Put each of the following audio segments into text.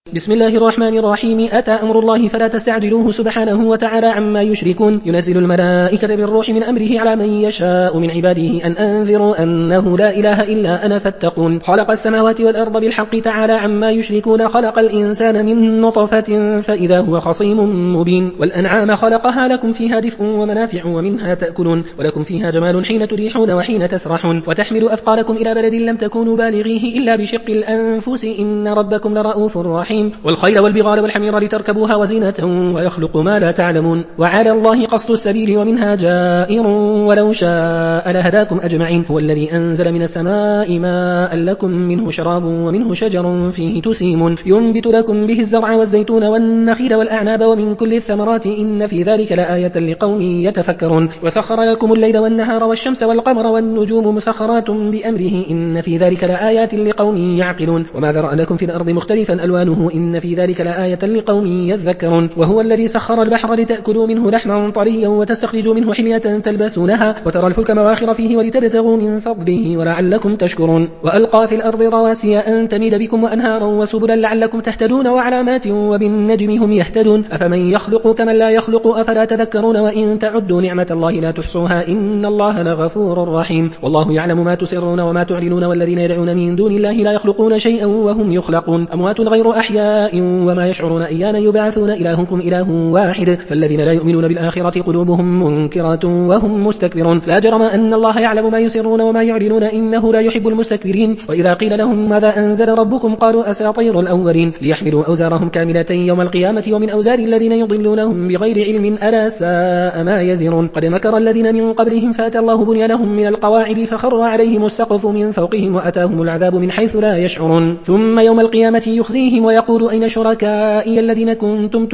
بسم الله الرحمن الرحيم. أتى أمر الله فلا تستعجلوه سبحانه وتعالى عما يشركون. ينزل الملائكة بالروح من أمره على من يشاء من عباده أن أنذروا أنه لا إله إلا أنا فاتقون. خلق السماوات والأرض بالحق تعالى عما يشركون. خلق الإنسان من نطفة فإذا هو خصيم مبين. والأنعام خلقها لكم فيها دفء ومنافع ومنها تأكلون ولكم فيها جمال حين تريحون وحين تسرحون وتحمل أثقالكم إلى بلد لم تكونوا بالغيه إلا بشق الأنفس إن ربكم لرؤوف رحيم. والخيل والبغال والحمير لتركبوها وزينة ويخلق ما لا تعلمون. وعلى الله قصد السبيل ومنها جائر ولو شاء لهداكم أجمعين. هو الذي أنزل من السماء ماء لكم منه شراب ومنه شجر فيه تسيمون ينبت لكم به الزرع والزيتون والنخيل والأعناب ومن كل الثمرات إن في ذلك لآية لقوم يتفكرون. وسخر لكم الليل والنهار والشمس والقمر والنجوم مسخرات بأمره إن في ذلك لآيات لقوم يعقلون. وما ذرأ لكم في الأرض مختلفا ألوانه إن في ذلك لآية لقوم يذكرون. وهو الذي سخر البحر لتأكلوا منه لحما طريا وتستخرجوا منه حلية تلبسونها وترى الفلك مواخر فيه ولتبتغوا من فضله ولعلكم تشكرون. وألقى في الأرض رواسي أن تميد بكم وأنهارا وسبلا لعلكم تهتدون وعلامات وبالنجم هم يهتدون. أفمن يخلق كمن لا يخلق أفلا تذكرون. وإن تعدوا نعمة الله لا تحصوها إن الله لغفور رحيم. والله يعلم ما تسرون وما تعلنون والذين يدعون من دون الله لا يخلقون شيئا وهم يخلقون أموات غير أحياء وما يشعرون أيان يبعثون إلهكم إله واحد. فالذين لا يؤمنون بالآخرة قلوبهم منكرة وهم مستكبرون. لا جرم أن الله يعلم ما يسرون وما يعلنون إنه لا يحب المستكبرين. وإذا قيل لهم ماذا أنزل ربكم قالوا أساطير الأولين ليحملوا أوزارهم كاملة يوم القيامة ومن أوزار الذين يضلونهم بغير علم ألا ساء ما يزرون. قد مكر الذين من قبلهم فأتى الله بنيانهم من القواعد فخر عليهم السقف من فوقهم وأتاهم العذاب من حيث لا يشعرون. ثم يوم القيامة يخزيهم ويقول أين شركائي الذين كنتم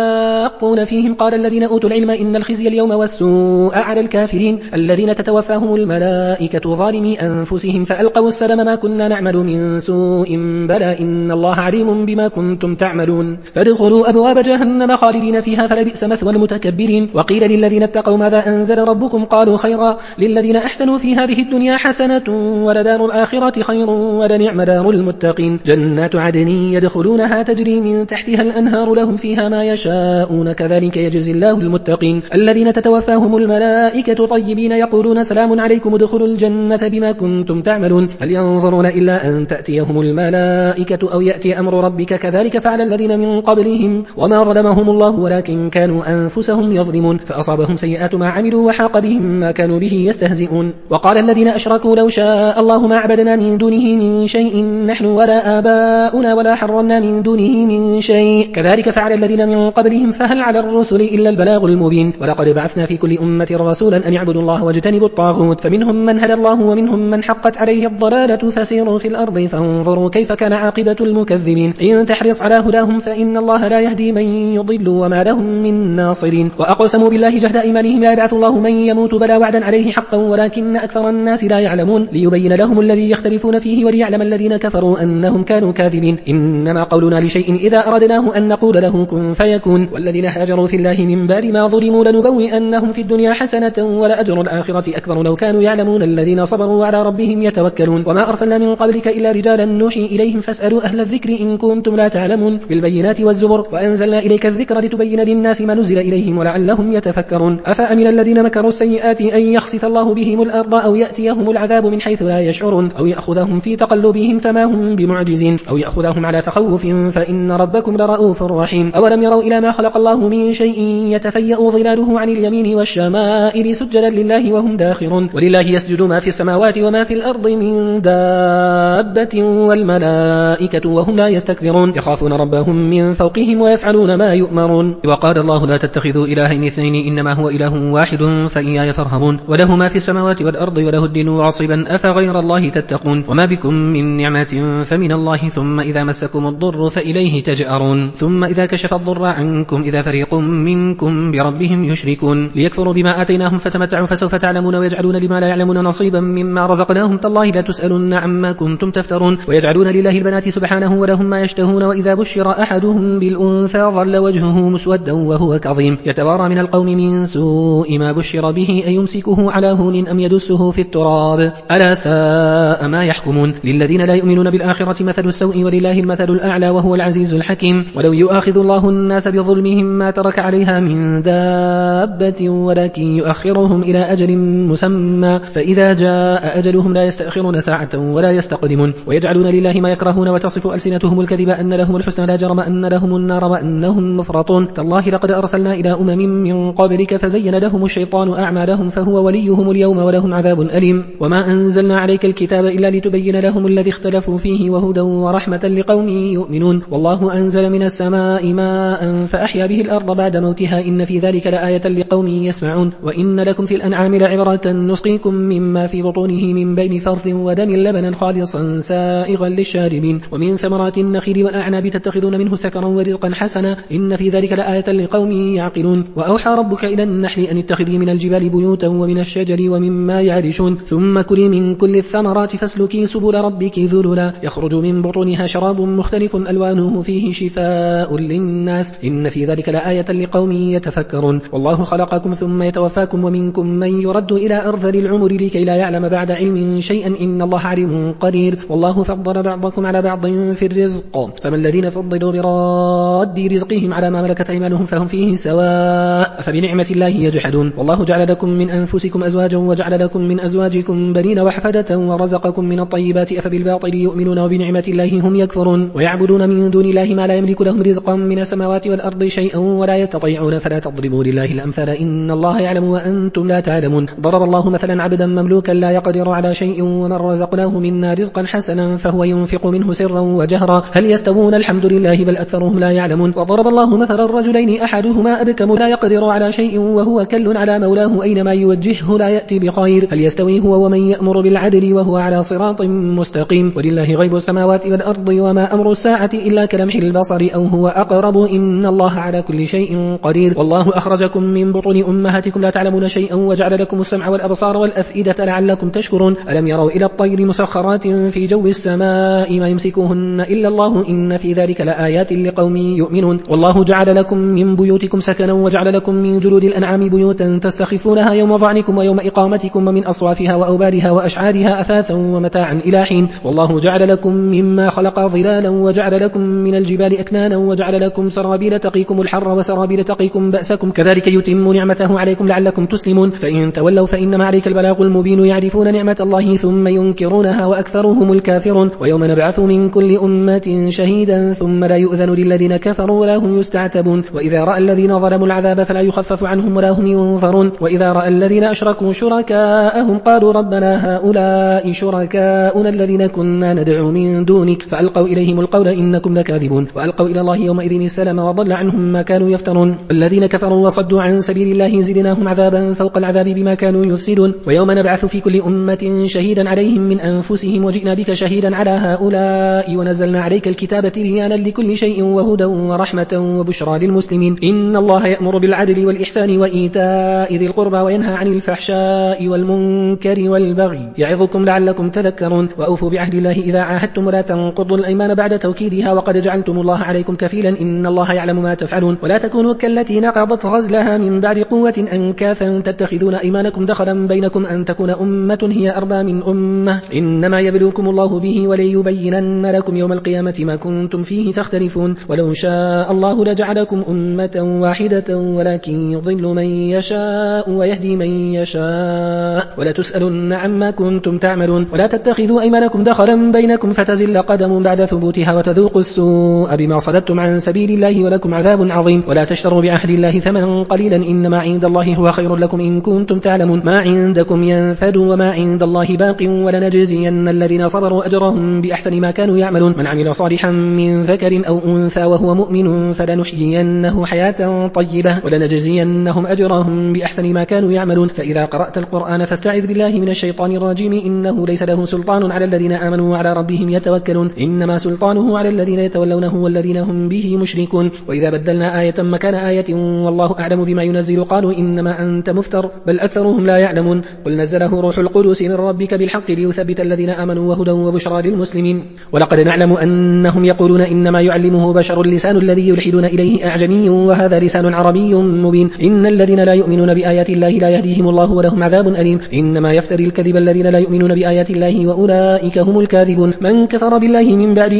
تشاقون فيهم قال الذين أوتوا العلم إن الخزي اليوم والسوء على الكافرين الذين تتوفاهم الملائكة ظالمي أنفسهم فألقوا السلام ما كنا نعمل من سوء بلى إن الله عليم بما كنتم تعملون. فادخلوا أبواب جهنم خالدين فيها فلبئس مثوى المتكبرين. وقيل للذين اتقوا ماذا أنزل ربكم قالوا خيرا للذين أحسنوا في هذه الدنيا حسنة ولدار الآخرة خير ولنعم دار المتقين. جنات عدن يدخلونها تجري من تحتها الأنهار لهم فيها ما يشاءون كذلك يجزي الله المتقين. الذين تتوفاهم الملائكة طيبين يقولون سلام عليكم ادخلوا الجنة بما كنتم تعملون. هل ينظرون إلا أن تأتيهم الملائكة أو يأتي أمر ربك كذلك فعل الذين من قبلهم وما ظلمهم الله ولكن كانوا أنفسهم يظلمون فأصابهم سيئات ما عملوا وحاق بهم ما كانوا به يستهزئون. وقال الذين أشركوا لو شاء الله ما عبدنا من دونه من شيء نحن ولا آباؤنا ولا حرمنا من دونه من شيء كذلك فعل الذين من قبلهم فهل على الرسل إلا البلاغ المبين. ولقد بعثنا في كل أمة رسولا أن يعبدوا الله واجتنبوا الطاغوت فمنهم من هدى الله ومنهم من حقت عليه الضلالة فسيروا في الأرض فانظروا كيف كان عاقبة المكذبين. إن تحرص على هداهم فإن الله لا يهدي من يضل وما لهم من ناصرين. وأقسموا بالله جهد أيمانهم لا يبعث الله من يموت بلا وعدا عليه حقا ولكن أكثر الناس لا يعلمون ليبين لهم الذي يختلفون فيه وليعلم الذين كفروا أنهم كانوا كاذبين. إنما قولنا لشيء إذا أردناه أن نقول له كن فيكون. والذين هاجروا في الله من بعد ما ظلموا لنبوئنهم في الدنيا حسنة ولأجر الآخرة أكبر لو كانوا يعلمون الذين صبروا وعلى ربهم يتوكلون. وما أرسلنا من قبلك إلا رجالا نوحي إليهم فاسألوا أهل الذكر إن كنتم لا تعلمون بالبينات والزبر وأنزلنا إليك الذكر لتبين للناس ما نزل إليهم ولعلهم يتفكرون. أفأمن الذين مكروا السيئات أن يخسف الله بهم الأرض أو يأتيهم العذاب من حيث لا يشعرون أو يأخذهم في تقلبهم فما هم بمعجزين أو يأخذهم على تخوف فإن ربكم لرؤوف رحيم. أولم يروا إلى ما خلق الله من شيء يتفيأ ظلاله عن اليمين والشمائل سجدا لله وهم داخرون. ولله يسجد ما في السماوات وما في الأرض من دابة والملائكة وهم لا يستكبرون يخافون ربهم من فوقهم ويفعلون ما يؤمرون. وقال الله لا تتخذوا إلهين اثنين إنما هو إله واحد فإياي فارهبون. وله ما في السماوات والأرض وله الدين واصبا أفغير الله تتقون. وما بكم من نعمة فمن الله ثم إذا مسكم الضر فإليه تجأرون. ثم إذا كشف الضر عنكم إذا فريق منكم بربهم يشركون ليكفروا بما آتيناهم فتمتعوا فسوف تعلمون ويجعلون لما لا يعلمون نصيبا مما رزقناهم تالله لا تسألن عما كنتم تفترون. ويجعلون لله البنات سبحانه ولهم ما يشتهون وإذا بشر أحدهم بالأنثى ظل وجهه مسودا وهو كظيم يتوارى من القوم من سوء ما بشر به أيمسكه على هون أم يدسه في التراب ألا ساء ما يحكمون. للذين لا يؤمنون بالآخرة مثل السوء ولله المثل الأعلى الأعلى وهو العزيز الحكيم. ولو يؤاخذ الله الناس بظلمهم ما ترك عليها من دابة ولكن يؤخرهم إلى أجل مسمى فإذا جاء أجلهم لا يستأخرون ساعة ولا يستقدمون. ويجعلون لله ما يكرهون وتصف ألسنتهم الكذب أن لهم الحسنى لا جرم أن لهم النار وأنهم مفرطون. تالله لقد أرسلنا إلى أمم من قبلك فزين لهم الشيطان أعمالهم فهو وليهم اليوم ولهم عذاب أليم. وما أنزلنا عليك الكتاب إلا لتبين لهم الذي اختلفوا فيه وهدى ورحمة لقوم يؤمنون. والله أنزل من السماء ماء فأحيا به الأرض بعد موتها إن في ذلك لآية لقوم يسمعون. وإن لكم في الأنعام لعبرة نسقيكم مما في بطونه من بين فرث ودم لبنا خالصا سائغا للشاربين ومن ثمرات النخيل والأعناب تتخذون منه سكرا ورزقا حسنا إن في ذلك لآية لقوم يعقلون. وأوحى ربك إلى النحل أن اتخذي من الجبال بيوتا ومن الشجر ومما يعرشون ثم كلي من كل الثمرات فاسلكي سبل ربك ذللا يخرج من بطونها شراب مختلف ألوانه فيه شفاء للناس إن في ذلك لآية لقوم يتفكرون. والله خلقكم ثم يتوفاكم ومنكم من يرد إلى أرذل العمر لكي لا يعلم بعد علم شيئا إن الله عليم قدير. والله فضل بعضكم على بعض في الرزق فما الذين فضلوا براد رزقهم على ما ملكت أيمانهم فهم فيه سواء فبنعمة الله يجحدون. والله جعل لكم من أنفسكم أزواجا وجعل لكم من أزواجكم بنين وحفدة ورزقكم من الطيبات أفبالباطل يؤمنون وبنعمة الله هم يكفرون. ويعبدون من دون الله ما لا يملك لهم رزقا من السماوات والأرض شيئا ولا يستطيعون فلا تضربوا لله الأمثال إن الله يعلم وأنتم لا تعلمون. ضرب الله مثلا عبدا مملوكا لا يقدر على شيء ومن رزقناه منا رزقا حسنا فهو ينفق منه سرا وجهرا هل يستوون الحمد لله بل أكثرهم لا يعلمون. وضرب الله مثلا الرجلين أحدهما أبكم لا يقدر على شيء وهو كل على مولاه أينما يوجهه لا يأتي بخير هل يستوي هو ومن يأمر بالعدل وهو على صراط مستقيم. ولله غيب السماوات والأرض وما أمر الساعة إلا كلمح البصر أو هو أقرب إن الله على كل شيء قدير. والله أخرجكم من بطون أمهاتكم لا تعلمون شيئا وجعل لكم السمع والأبصار والأفئدة لعلكم تشكرون. ألم يروا إلى الطير مسخرات في جو السماء ما يمسكوهن إلا الله إن في ذلك لآيات لقوم يؤمنون. والله جعل لكم من بيوتكم سكنا وجعل لكم من جلود الأنعام بيوتا تستخفونها يوم ظعنكم ويوم إقامتكم ومن أصوافها وأوبارها وأشعارها أثاثا ومتاعا إلى حين. والله جعل لكم مما خلق ظلالا وجعل لكم من الجبال أكنانا وجعل لكم سرابيل تقيكم الحر وسرابيل تقيكم بأسكم كذلك يتم نعمته عليكم لعلكم تسلمون. فإن تولوا فإنما عليك البلاغ المبين يعرفون نعمة الله ثم ينكرونها وأكثرهم الكافرون. ويوم نبعث من كل أمة شهيدا ثم لا يؤذن للذين كفروا ولا هم يستعتبون. وإذا رأى الذين ظلموا العذاب فلا يخفف عنهم ولا هم ينظرون. وإذا رأى الذين أشركوا شركاءهم قالوا ربنا هؤلاء شركاؤنا الذين كنا ندعو من دونك فألقوا إليهم القول إنكم لكاذبون. وألقوا إلى الله يومئذ السلام وضل عنهم ما كانوا يفترون. الذين كفروا وصدوا عن سبيل الله زدناهم عذابا فوق العذاب بما كانوا يفسدون. ويوم نبعث في كل أمة شهيدا عليهم من أنفسهم وجئنا بك شهيدا على هؤلاء ونزلنا عليك الكتاب تبيانا لكل شيء وهدى ورحمة وبشرى للمسلمين. إن الله يأمر بالعدل والإحسان وإيتاء ذي القربى وينهى عن الفحشاء والمنكر والبغي يعظكم لعلكم تذكرون. وأوفوا بعهد الله إذا عاهدتم ولا تنقضوا الأيمان بعد توكيدها وقد جعلتم الله عليكم كفيلا إن الله يعلم ما تفعلون. ولا تكونوا كالتي نقضت غزلها من بعد قوة أنكاثا تتخذون أيمانكم دخلا بينكم أن تكون أمة هي أربى من أمة إنما يبلوكم الله به وليبينن لكم يوم القيامة ما كنتم فيه تختلفون. ولو شاء الله لجعلكم أمة واحدة ولكن يضل من يشاء ويهدي من يشاء ولا تسألن عما كنتم تعملون. ولا تتخذوا أيمانكم دخلا بينكم فتزل قدم بعد ثبوتها وتذوقوا السوء بما صددتم عن سبيل الله ولكم عذاب عظيم. ولا تشتروا بعهد الله ثمنا قليلا إنما عند الله هو خير لكم إن كنتم تعلمون. ما عندكم ينفد وما عند الله باق ولنجزين الذين صبروا أجرهم بأحسن ما كانوا يعملون. من عمل صالحا من ذكر أو أنثى وهو مؤمن فلنحيينه حياة طيبة ولنجزينهم أجرهم بأحسن ما كانوا يعملون. فإذا قرأت القرآن فاستعذ بالله من الشيطان الرجيم إنه ليس له سلطان على الذين آمنوا وعلى ربهم يتوكلون إنما سلطانه على الذين يتولونه والذين هم به مشركون. وإذا بدلنا آية مكان آية والله أعلم بما ينزل قالوا إنما أنت مفتر بل أكثرهم لا يعلمون. قل نزله روح القدس من ربك بالحق ليثبت الذين آمنوا وهدى وبشرى للمسلمين. ولقد نعلم أنهم يقولون إنما يعلمه بشر اللسان الذي يلحدون إليه أعجمي وهذا لسان عربي مبين. إن الذين لا يؤمنون بآيات الله لا يهديهم الله ولهم عذاب أليم. إنما يفتري الكذب الذين لا يؤمنون بآيات الله وأولئك هم الكاذبون. من كفر بالله من بعد إيمانه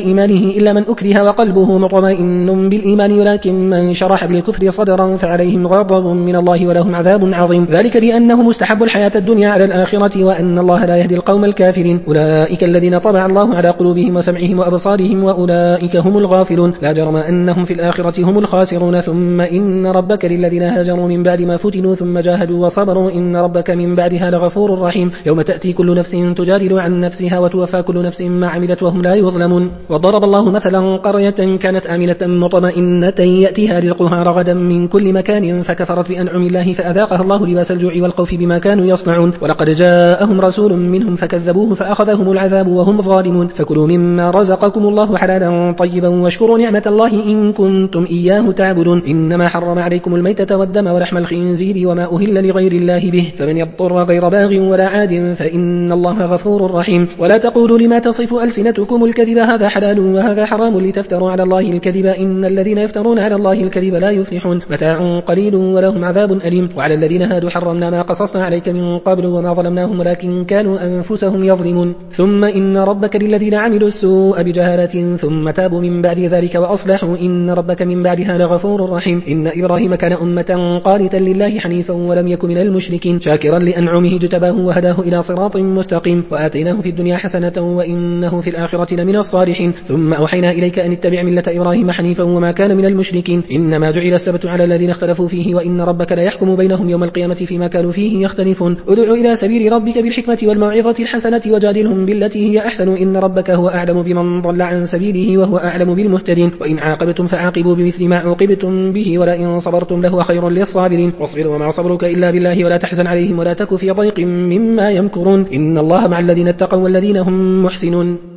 فيه إلا من أكره وقلبه مطمئن بالإيمان ولكن من شرح بالكفر صدرا فعليهم غضب من الله ولهم عذاب عظيم. ذلك بأنه مستحب الحياة الدنيا على الآخرة وأن الله لا يهدي القوم الكافرين. أولئك الذين طبع الله على قلوبهم وسمعهم وأبصارهم وأولئك هم الغافلون. لا جرم أنهم في الآخرة هم الخاسرون. ثم إن ربك للذين هاجروا من بعد ما فتنوا ثم جاهدوا وصبروا إن ربك من بعدها لغفور رحيم. يوم تأتي كل نفس تجادل عن نفسها وتوفى كل نفس ما عملت وهم لا يظلمون. وضرب الله مثلا قرية كانت آمنة مطمئنة يأتيها رزقها رغدا من كل مكان فكفرت بأنعم الله فأذاقها الله لباس الجوع والخوف بما كانوا يصنعون. ولقد جاءهم رسول منهم فكذبوه فأخذهم العذاب وهم ظالمون. فكلوا مما رزقكم الله حلالا طيبا واشكروا نعمة الله إن كنتم إياه تعبدون. إنما حرم عليكم الميتة والدم ولحم الخنزير وما أهل لغير الله به فمن يضطر غير باغ ولا عاد فإن الله غفور رحيم. ولا تقولوا لما تصف ألسنتكم الكذب هذا حلال وهذا حرام لتفتروا على الله الكذب إن الذين يفترون على الله الكذب لا يفلحون. متاع قليل ولهم عذاب أليم. وعلى الذين هادوا حرمنا ما قصصنا عليك من قبل وما ظلمناهم ولكن كانوا أنفسهم يظلمون. ثم إن ربك للذين عملوا السوء بجهالة ثم تابوا من بعد ذلك وأصلحوا إن ربك من بعدها لغفور رحيم. إن إبراهيم كان أمة قانتا لله حنيفا ولم يكن من المشركين شاكرا لأنعمه اجتباه وهداه إلى صراط مستقيم وآتيناه في الدنيا حسنة وإنه في الآخرة لمن الصالحين. ثم أوحينا إليك أن اتبع ملة إبراهيم حنيفا وما كان من المشركين. إنما جعل السبت على الذين اختلفوا فيه وإن ربك لا يحكم بينهم يوم القيامة فيما كانوا فيه يختلفون. ادع إلى سبيل ربك بالحكمة والموعظة الحسنة وجادلهم بالتي هي أحسن إن ربك هو أعلم بمن ضل عن سبيله وهو أعلم بالمهتدين. وإن عاقبتم فعاقبوا بمثل ما عوقبتم به ولئن صبرتم لهو خير للصابرين. واصبر وما صبرك إلا بالله ولا تحزن عليهم ولا تك في ضيق مما يمكرون إن الله مع الذين اتقوا والذين هم محسنون.